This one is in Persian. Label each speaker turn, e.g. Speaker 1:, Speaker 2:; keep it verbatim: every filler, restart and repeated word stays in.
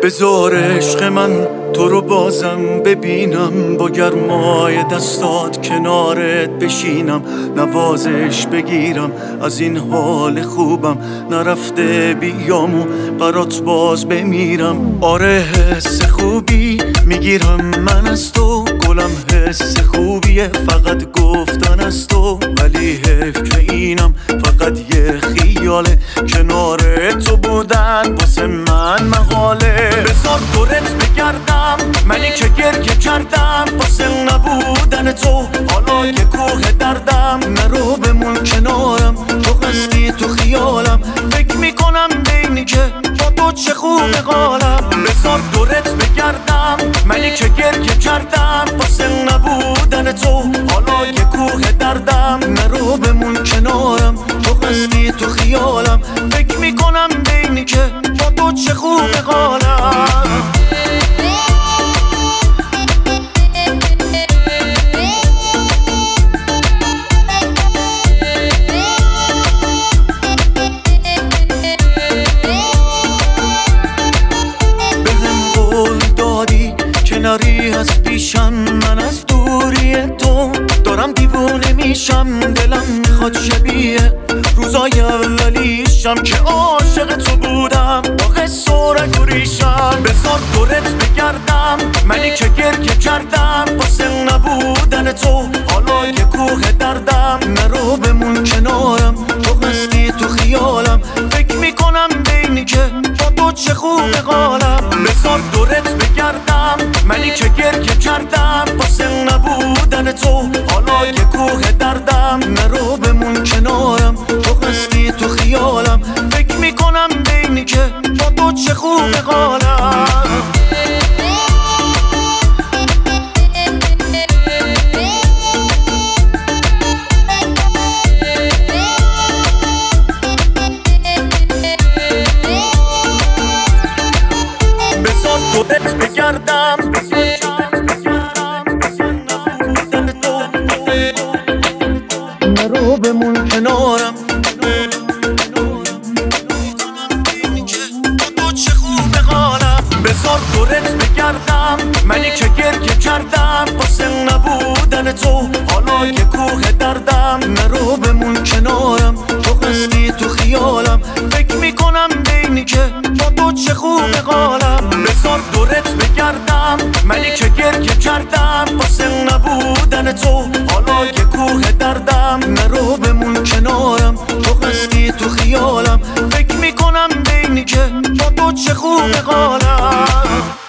Speaker 1: بذار عشق من تو رو بازم ببینم، با گرمای دستات کنارت بشینم، نوازش بگیرم از این حال خوبم، نرفته بیامو برات باز بمیرم. آره حس خوبی میگیرم من از تو، گلم حس خوبیه فقط گفتن از تو، ولی حیف که اینم فقط یه خیاله، کنار تو بودن واسه من محاله. بذار دورت بگردم منی که گریه کردم واسه نبودن تو، حالا یه کوه دردم، نرو بمون کنارم، تو هستی تو خیالم، فکر میکنم بینی که با تو چه خوب قالم. بذار دورت بگردم منی که گریه کردم واسه نبودن تو، حالا یه کوه دردم، نرو بمون کنارم، تو هستی تو خیالم، فکر میکنم بینی که با تو چه خوب قالم. نری از پیشم من از دوری تو دارم دیوونه میشم، دلم میخواد شبیه روزای اولیشم که عاشق تو بودم با قصه و رگ و ریشم. بذار دورت بگردم منی که گریه کردم واسه نبودن تو، حالا یه کوه دردم، نرو بمون کنارم، تو هستی تو خیالم، فکر میکنم بینی که با تو چه خوب قالم. بذار دورت بگردم منی که گریه کردم واسه نبودن تو، حالا یه کوه دردم، نرو بمون کنارم، تو هستی تو خیالم، فکر میکنم بینی که با تو چه خوب قالم. بذار دورت بگردم نرو بمون کنارم، بذار دورت بگردم منی که گریه کردم واسه نبودن تو، حالا یه کوه دردم، نرو بمون کنارم، تو هستی تو خیالم، فکر میکنم بینی که با تو چه خوب قالم. بذار دورت بگردم منی که گریه کردم واسه نبودن تو، حالا یه کوه دردم، نرو بمون کنارم، تو هستی تو خیالم، فکر میکنم بینی که با تو چه خوب قالم.